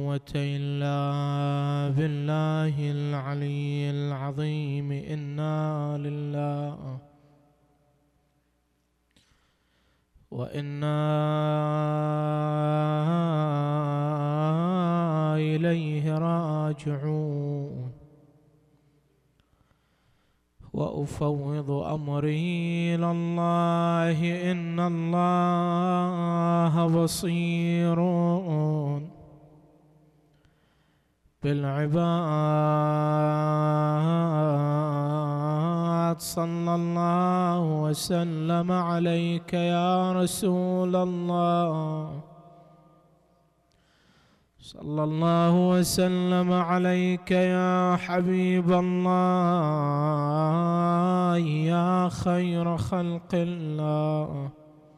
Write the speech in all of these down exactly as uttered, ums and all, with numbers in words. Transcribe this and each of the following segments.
قوة إلا بالله العلي العظيم. إنا لله وإنا إليه راجعون. وأفوض أمري إلى الله إن الله بصير بالعباد. صلى الله وسلم عليك يا رسول الله، صلى الله وسلم عليك يا حبيب الله، يا خير خلق الله،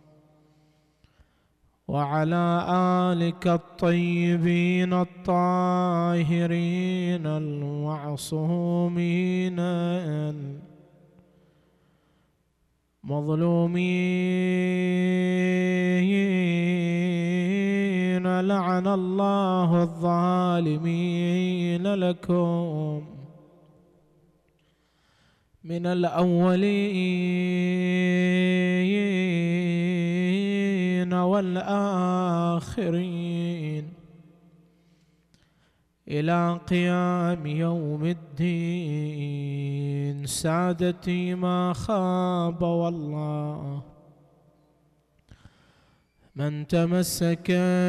وعلى آلك الطيبين الطاهرين المعصومين المظلومين. لعن الله الظالمين لكم من الأولين والآخرين إلى قيام يوم الدين. سادتي ما خاب والله من تمسك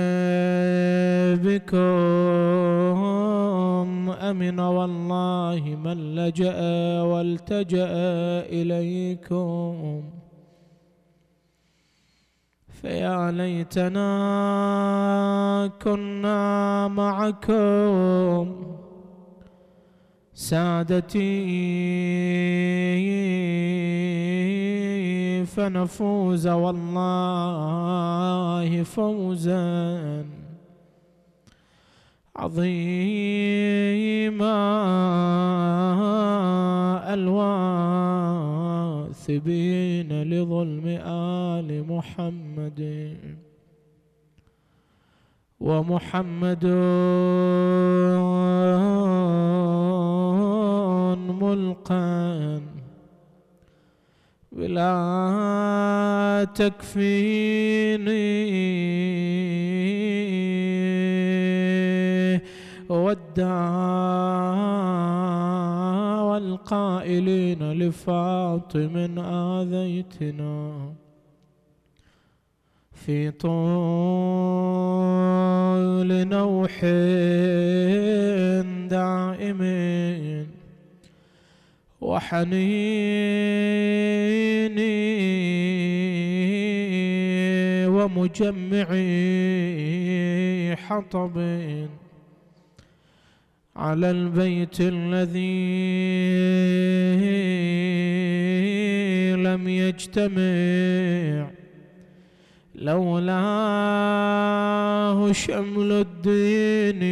بكم، أمن والله من لجأ والتجأ إليكم. فيا ليتنا كنا معكم سادتي فنفوز والله فوزا عظيما. الواثبين لظلم آل محمد ومحمد ملقا بلا تكفيني والدعاء والقائلين لفاطم آذيتنا في طول نوح دائم وحنيني ومجمع حطب على البيت الذي لم يجتمع لولاه شمل الدين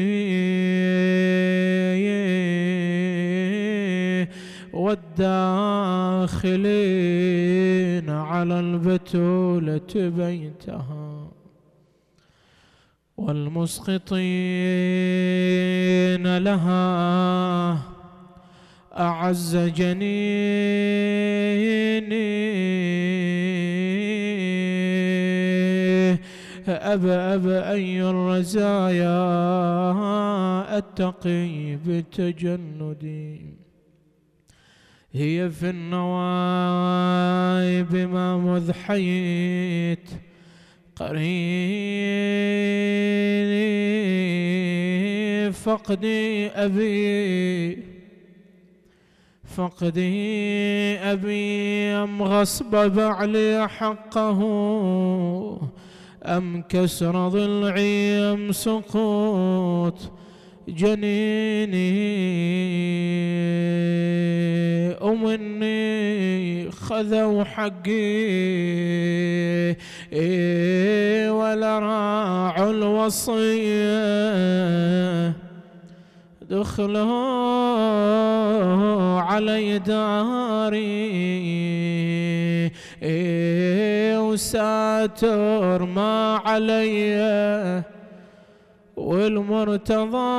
والداخلين على البتولة بيتها والمسقطين لها أعز جنيني. أب أب أي الرزايا أتقي بتجندي، هي في النوائب ما مذ حييت قريني. فقدي أبي فقدي أبي أم غصب بعلي حقه، أم كسر ضلعي أم سقوط جنيني. أمني خذوا حقي ولا راعوا الوصية، دخلوا علي داري وساتر ما علي والمرتضى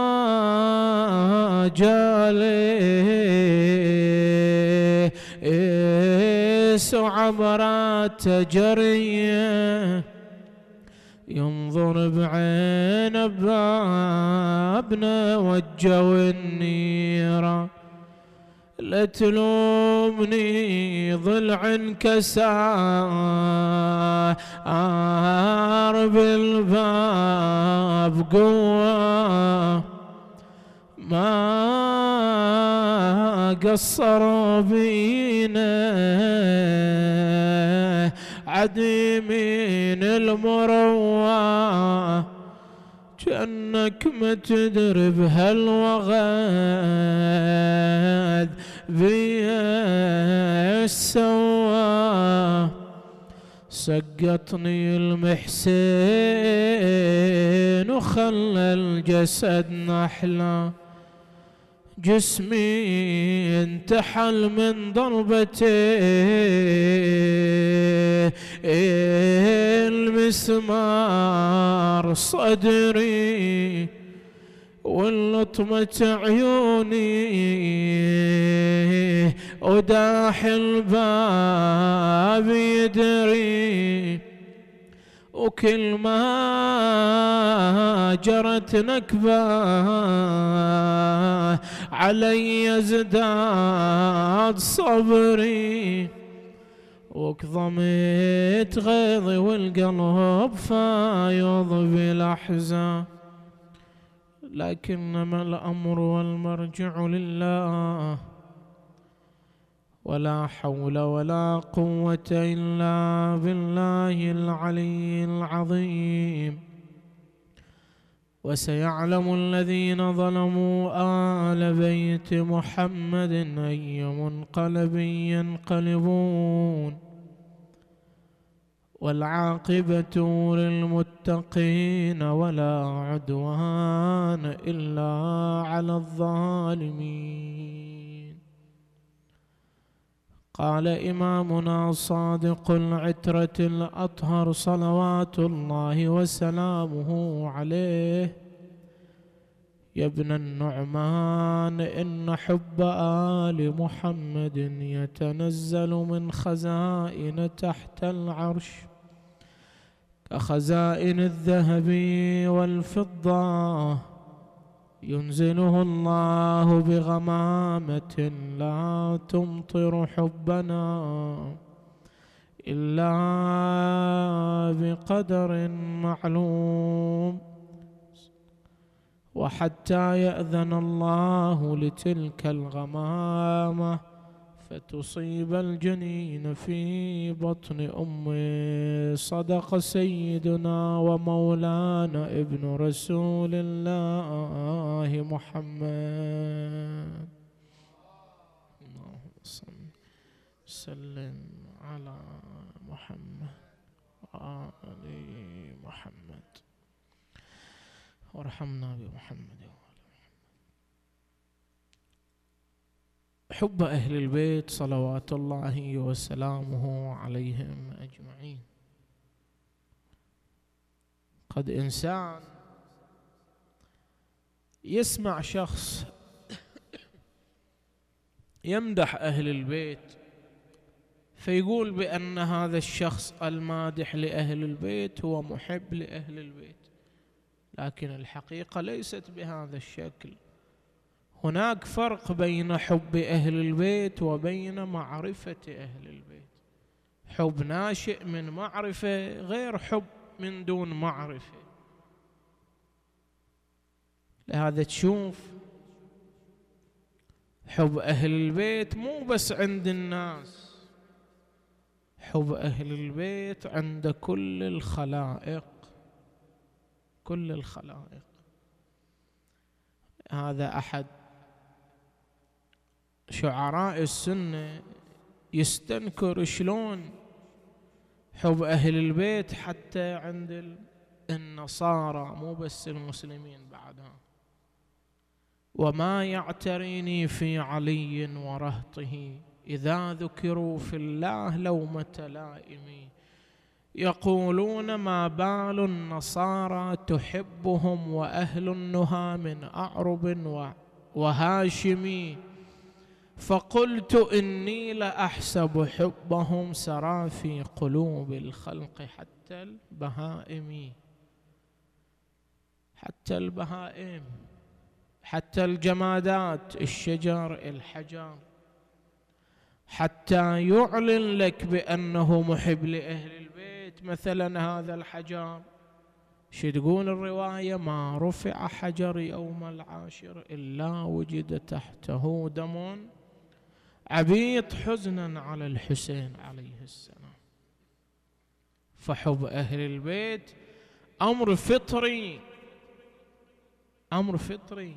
جالس وعبرات جريه ينظر بعين بابنا وجه النيرة. لا تلومني ضلع انكسار بالباب قوة ما قصروا بينا عديمين المروة كأنك ما تدري بهالوغد بيا السوا. سقطني المحسن وخلى الجسد نحله جسمي انتحل من ضربته المسمار صدري واللطمة عيوني وداح الباب يدري. وكل ما جرت نكبة علي ازداد صبري وكظمت غيظي والقلب فايض بالأحزان. لكنما الأمر والمرجع لله ولا حول ولا قوة إلا بالله العلي العظيم. وسيعلم الذين ظلموا آل بيت محمد أي منقلب ينقلبون والعاقبة للمتقين ولا عدوان إلا على الظالمين. قال إمامنا صادق العترة الأطهر صلوات الله وسلامه عليه: يا ابن النعمان إن حب آل محمد يتنزل من خزائن تحت العرش كخزائن الذهب والفضة ينزله الله بغمامة لا تمطر حبنا إلا بقدر معلوم، وحتى يأذن الله لتلك الغمامة فتصيب الجنين في بطن أمه. صدق سيدنا ومولانا ابن رسول الله محمد. اللهم صل وسلم على محمد وآل محمد وارحمنا بمحمد. حب أهل البيت صلوات الله وسلامه عليهم أجمعين. قد إنسان يسمع شخص يمدح أهل البيت فيقول بأن هذا الشخص المادح لأهل البيت هو محب لأهل البيت، لكن الحقيقة ليست بهذا الشكل. هناك فرق بين حب أهل البيت وبين معرفة أهل البيت. حب ناشئ من معرفة غير حب من دون معرفة. لهذا تشوف حب أهل البيت مو بس عند الناس، حب أهل البيت عند كل الخلائق، كل الخلائق. هذا أحد شعراء السنة يستنكر شلون حب أهل البيت حتى عند النصارى مو بس المسلمين بعدها. وما يعتريني في علي ورهطه إذا ذكروا في الله لومة لائمي يقولون ما بال النصارى تحبهم وأهل النهى من أعرب وهاشمي، فقلت إني لأحسب حبهم سرى في قلوب الخلق حتى البهائم. حتى البهائم، حتى الجمادات، الشجر، الحجر، حتى يعلن لك بأنه محب لأهل البيت. مثلا هذا الحجر، شو تقول الرواية؟ ما رفع حجر يوم العاشر إلا وجد تحته دم عبيط حزنا على الحسين عليه السلام. فحب أهل البيت أمر فطري، أمر فطري.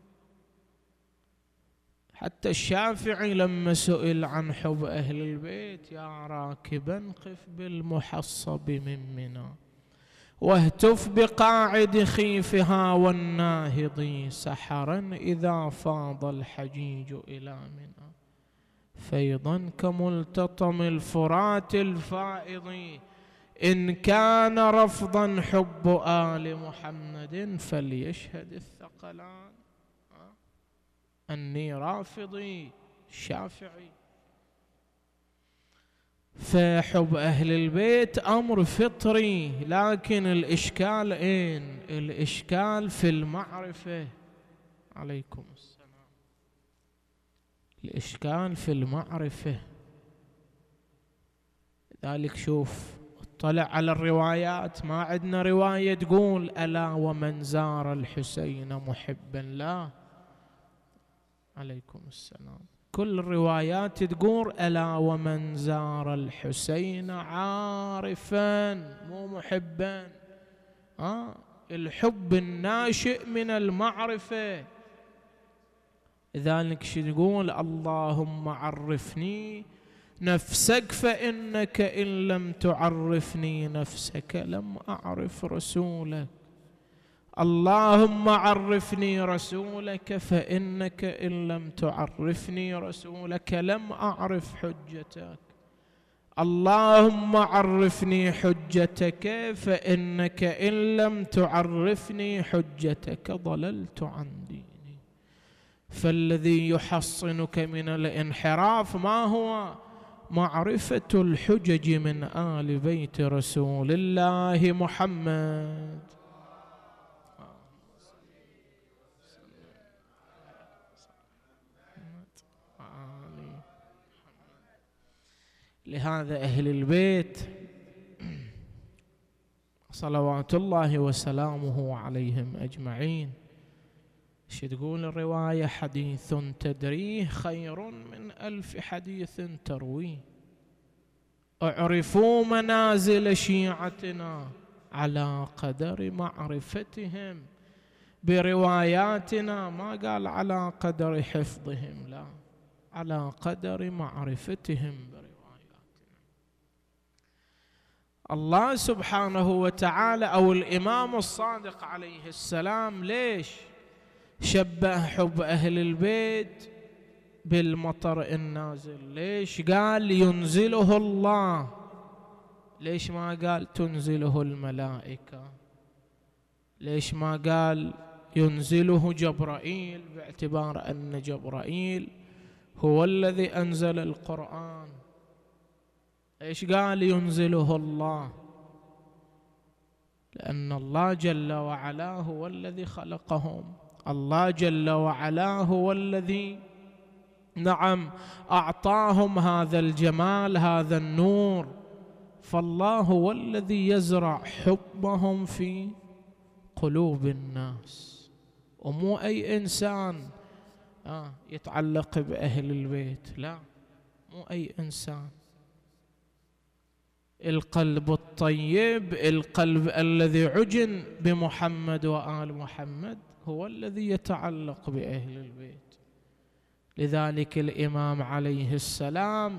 حتى الشافعي لما سئل عن حب أهل البيت: يا راكبا قف بالمحصب من منى، واهتف بقاعد خيفها والناهض، سحرا إذا فاض الحجيج إلى منى، فيضا كملتطم الفرات الفائض، إن كان رفضا حب آل محمد، فليشهد الثقلان أني رافضي. الشافعي. فحب أهل البيت أمر فطري، لكن الإشكال أين؟ الإشكال في المعرفة. عليكم السلام. الإشكال في المعرفة. لذلك شوف، اطلع على الروايات، ما عندنا رواية تقول ألا ومن زار الحسين محبا لا. عليكم السلام. كل الروايات تقول ألا ومن زار الحسين عارفا مو محبا. آه الحب الناشئ من المعرفة. لذلك شو تقول؟ اللهم عرفني نفسك فإنك إن لم تعرفني نفسك لم أعرف رسولك. اللهم عرفني رسولك فإنك إن لم تعرفني رسولك لم أعرف حجتك. اللهم عرفني حجتك فإنك إن لم تعرفني حجتك ضللت عن ديني. فالذي يحصنك من الانحراف ما هو؟ معرفة الحجج من آل بيت رسول الله محمد. لهذا أهل البيت صلوات الله وسلامه عليهم أجمعين، شو تقول الرواية؟ حديث تدريه خير من ألف حديث ترويه. اعرفوا منازل شيعتنا على قدر معرفتهم برواياتنا، ما قال على قدر حفظهم، لا، على قدر معرفتهم برواياتنا. الله سبحانه وتعالى أو الإمام الصادق عليه السلام ليش شبه حب أهل البيت بالمطر النازل؟ ليش قال ينزله الله؟ ليش ما قال تنزله الملائكة؟ ليش ما قال ينزله جبرائيل، باعتبار أن جبرائيل هو الذي أنزل القرآن؟ ليش قال ينزله الله؟ لأن الله جل وعلا هو الذي خلقهم، الله جل وعلا هو الذي نعم أعطاهم هذا الجمال، هذا النور. فالله هو الذي يزرع حبهم في قلوب الناس، ومو أي إنسان آه يتعلق بأهل البيت، لا، مو أي إنسان. القلب الطيب، القلب الذي عجن بمحمد وآل محمد، هو الذي يتعلق بأهل البيت. لذلك الإمام عليه السلام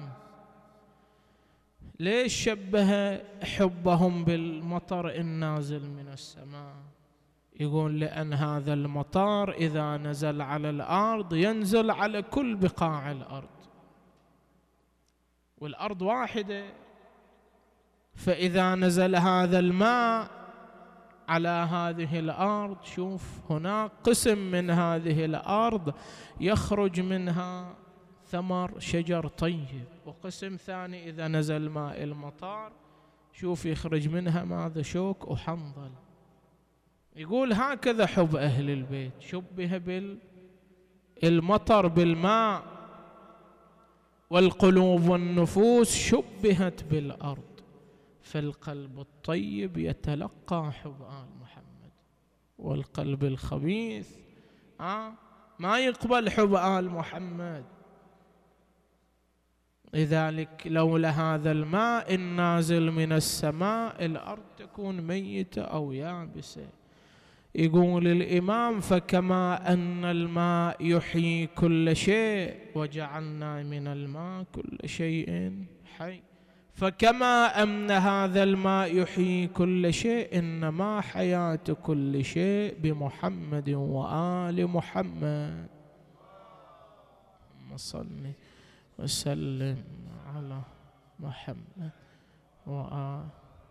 ليش شبه حبهم بالمطر النازل من السماء؟ يقول لأن هذا المطر إذا نزل على الأرض ينزل على كل بقاع الأرض، والأرض واحدة، فإذا نزل هذا الماء على هذه الأرض، شوف هناك قسم من هذه الأرض يخرج منها ثمر شجر طيب، وقسم ثاني إذا نزل ماء المطر شوف يخرج منها ماذا؟ شوك وحنظل. يقول هكذا حب أهل البيت، شبه بالمطر بالماء، والقلوب والنفوس شبهت بالأرض، فالقلب الطيب يتلقى حب آل محمد، والقلب الخبيث آه ما يقبل حب آل محمد. لذلك لولا هذا الماء النازل من السماء الأرض تكون ميتة أو يابسة. يقول الإمام: فكما أن الماء يحيي كل شيء وجعلنا من الماء كل شيء حي، فكما أن هذا الماء يحيي كل شيء، إنما حياة كل شيء بمحمد وآل محمد. اللهم صل وسلم على محمد وآل.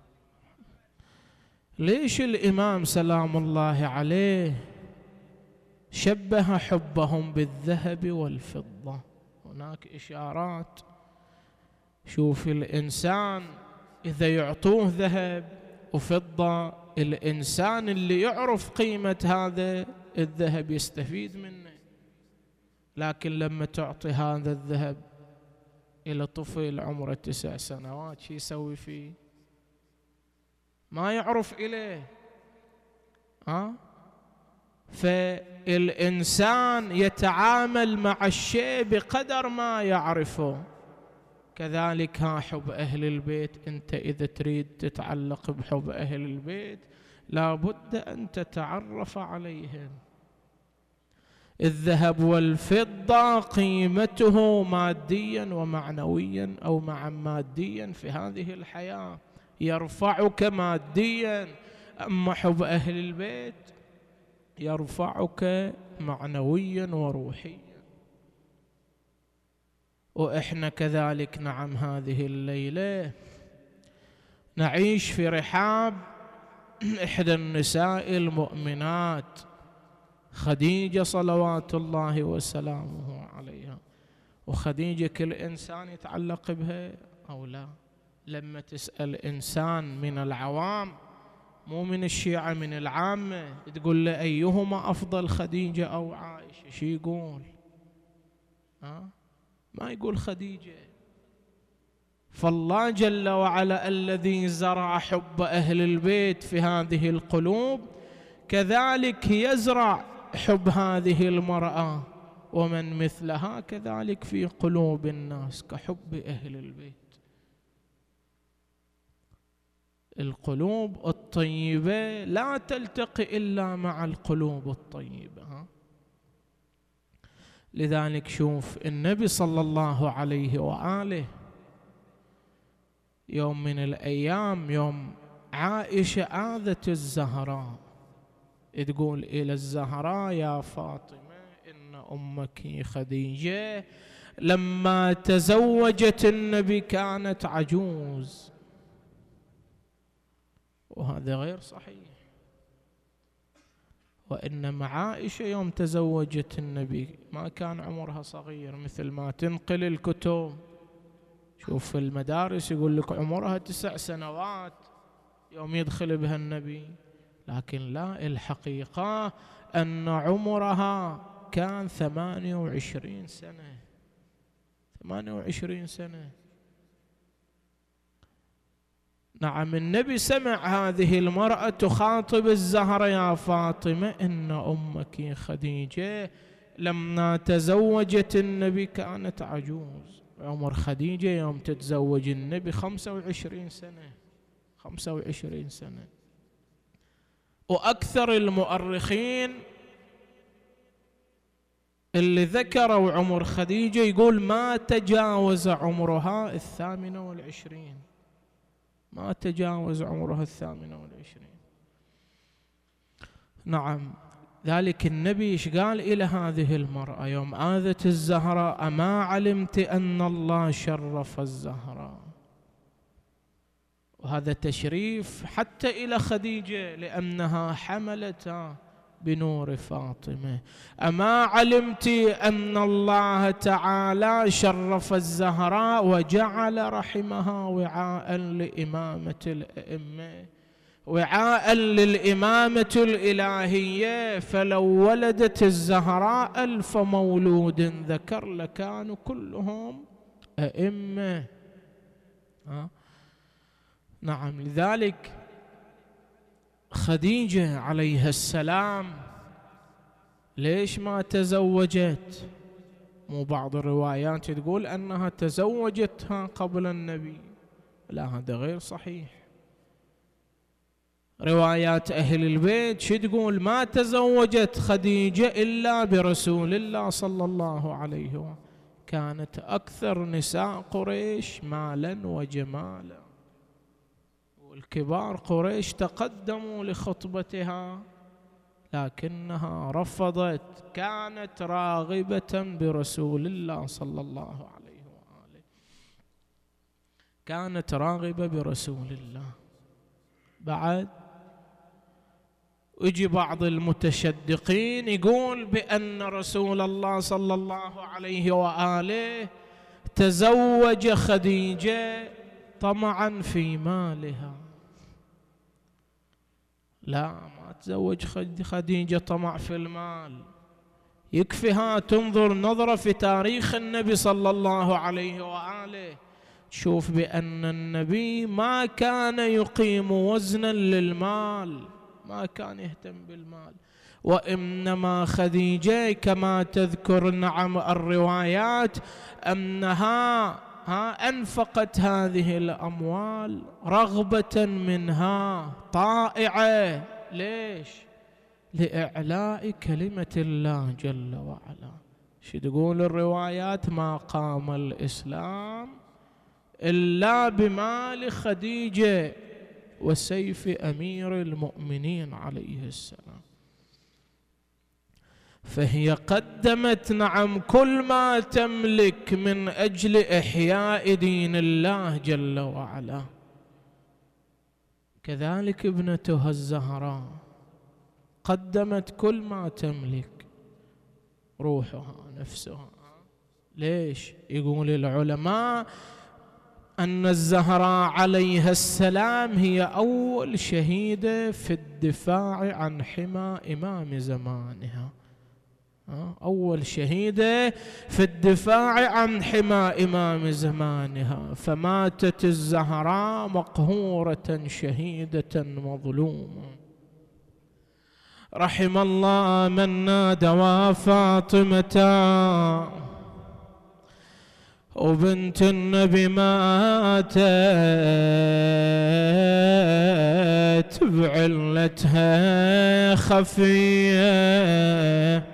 ليش الإمام سلام الله عليه شبه حبهم بالذهب والفضة؟ هناك إشارات. شوف الإنسان إذا يعطوه ذهب وفضة، الإنسان اللي يعرف قيمة هذا الذهب يستفيد منه، لكن لما تعطي هذا الذهب إلى طفل عمره تسع سنوات شو يسوي فيه؟ ما يعرف إليه. أه؟ فالإنسان يتعامل مع الشيء بقدر ما يعرفه. كذلك ها حب أهل البيت، أنت إذا تريد تتعلق بحب أهل البيت لابد أن تتعرف عليهم. الذهب والفضة قيمته ماديا ومعنويا، أو مع ماديا في هذه الحياة يرفعك ماديا، أما حب أهل البيت يرفعك معنويا وروحيا. وإحنا كذلك نعم هذه الليلة نعيش في رحاب إحدى النساء المؤمنات خديجة صلوات الله وسلامه عليها. وخديجة كل إنسان يتعلق بها أو لا؟ لما تسأل إنسان من العوام، مو من الشيعة، من العامة، تقول له أيهما أفضل، خديجة أو عائشة، شو يقول؟ ها؟ ما يقول خديجة. فالله جل وعلا الذي زرع حب أهل البيت في هذه القلوب كذلك يزرع حب هذه المرأة ومن مثلها كذلك في قلوب الناس كحب أهل البيت. القلوب الطيبة لا تلتقي إلا مع القلوب الطيبة. لذلك شوف النبي صلى الله عليه وآله يوم من الأيام، يوم عائشة آذت الزهراء، تقول إلى الزهراء: يا فاطمة إن أمك خديجة لما تزوجت النبي كانت عجوز. وهذا غير صحيح، وإنما عائشة يوم تزوجت النبي ما كان عمرها صغير مثل ما تنقل الكتب. شوف في المدارس يقول لك عمرها تسع سنوات يوم يدخل بها النبي، لكن لا، الحقيقة أن عمرها كان ثمانية وعشرين سنة. ثمانية وعشرين سنة. نعم النبي سمع هذه المرأة تخاطب الزهرة: يا فاطمة إن أمك خديجة لما تزوجت النبي كانت عجوز. عمر خديجة يوم تتزوج النبي خمسة وعشرين سنة. خمسة وعشرين سنة. وأكثر المؤرخين اللي ذكروا عمر خديجة يقول ما تجاوز عمرها الثامنة والعشرين. ما تجاوز عمرها الثامنة والعشرين. نعم. ذلك النبي ايش قال إلى هذه المرأة يوم آذت الزهراء: أما علمت أن الله شرف الزهراء وهذا تشريف حتى إلى خديجة لأنها حملتها بنور فاطمة. أما علمت أن الله تعالى شرف الزهراء وجعل رحمها وعاء لإمامة الأئمة، وعاء للإمامة الإلهية، فلو ولدت الزهراء ألف مولود ذكر لكانوا كلهم أئمة. ها؟ نعم. لذلك خديجة عليها السلام ليش ما تزوجت؟ مو بعض الروايات تقول أنها تزوجتها قبل النبي، لا هذا غير صحيح. روايات أهل البيت شو تقول؟ ما تزوجت خديجة إلا برسول الله صلى الله عليه وسلم، كانت أكثر نساء قريش مالا وجمالا، والكبار قريش تقدموا لخطبتها لكنها رفضت، كانت راغبة برسول الله صلى الله عليه وآله، كانت راغبة برسول الله. بعد يجي بعض المتشدقين يقول بأن رسول الله صلى الله عليه وآله تزوج خديجة طمعا في مالها. لا، ما تزوج خديجة طمع في المال، يكفيها تنظر نظرة في تاريخ النبي صلى الله عليه وآله، تشوف بأن النبي ما كان يقيم وزنا للمال، ما كان يهتم بالمال، وإنما خديجة كما تذكر نعم الروايات أنها ها أنفقت هذه الأموال رغبة منها طائعة. ليش؟ لإعلاء كلمة الله جل وعلا. شو تقول الروايات؟ ما قام الإسلام إلا بمال خديجة وسيف أمير المؤمنين عليه السلام. فهي قدمت نعم كل ما تملك من أجل إحياء دين الله جل وعلا. كذلك ابنتها الزهراء قدمت كل ما تملك، روحها نفسها. ليش؟ يقول العلماء أن الزهراء عليها السلام هي أول شهيدة في الدفاع عن حمى إمام زمانها، أول شهيدة في الدفاع عن حمى إمام زمانها، فماتت الزهراء مقهورة شهيدة مظلومة. رحم الله من نادى وفاطمة وبنت النبي ماتت بعلتها خفية،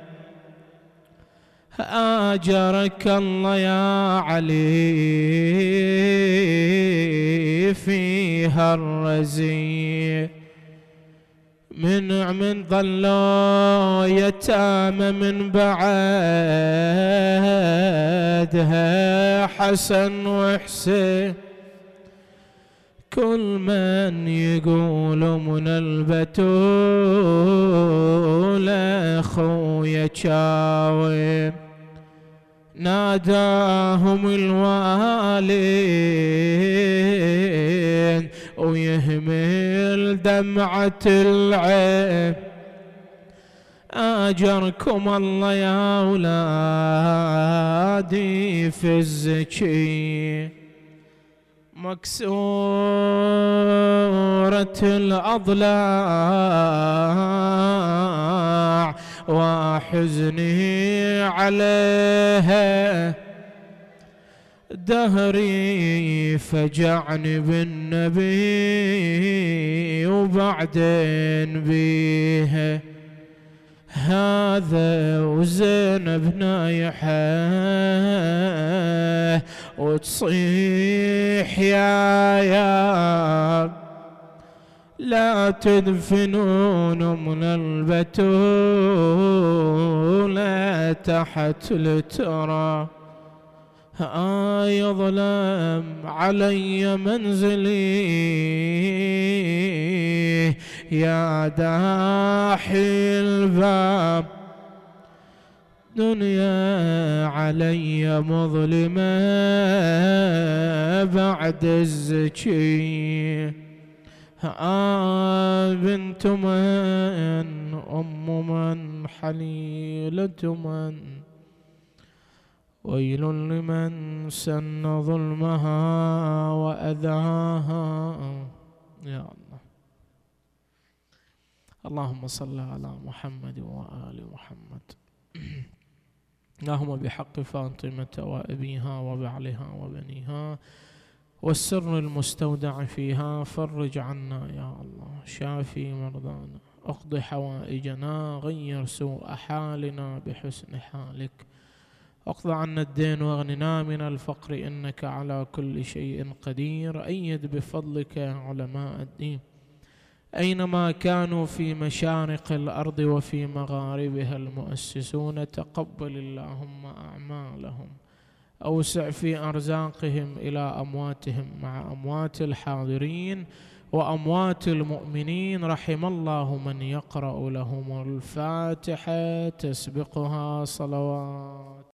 آجرك الله يا علي فيها الرزي. من من ظلوا يتامى من بعدها حسن وحسين، كل من يقول من البتول أخويا شاوي، ناداهم الوالد ويهمل دمعة العين. آجركم الله يا أولادي في الزكي، مكسورة الأضلاع وحزني عليها، دهري فجعني بالنبي وبعدين بيها، هذا وزينب نايحة وتصيح يا يا لا تدفنون من البتول تحت الترى، آه يظلم علي منزلي يا داحي الباب، دنيا علي مظلمة بعد الزكي. آه بنت من أم من حليلة من، ويل لمن سن ظلمها وأذاها. يا الله، اللهم صل على محمد وآل محمد. اللهم بحق فاطمة وأبيها وبعلها وبنيها والسر المستودع فيها فرج عنا يا الله، شافي مرضانا، اقض حوائجنا، غير سوء حالنا بحسن حالك، اقض عنا الدين واغننا من الفقر إنك على كل شيء قدير. أيد بفضلك علماء الدين أينما كانوا في مشارق الأرض وفي مغاربها المؤسسون، تقبل اللهم أعمالهم، أوسع في أرزاقهم إلى أمواتهم مع أموات الحاضرين وأموات المؤمنين. رحم الله من يقرأ لهم الفاتحة تسبقها صلوات.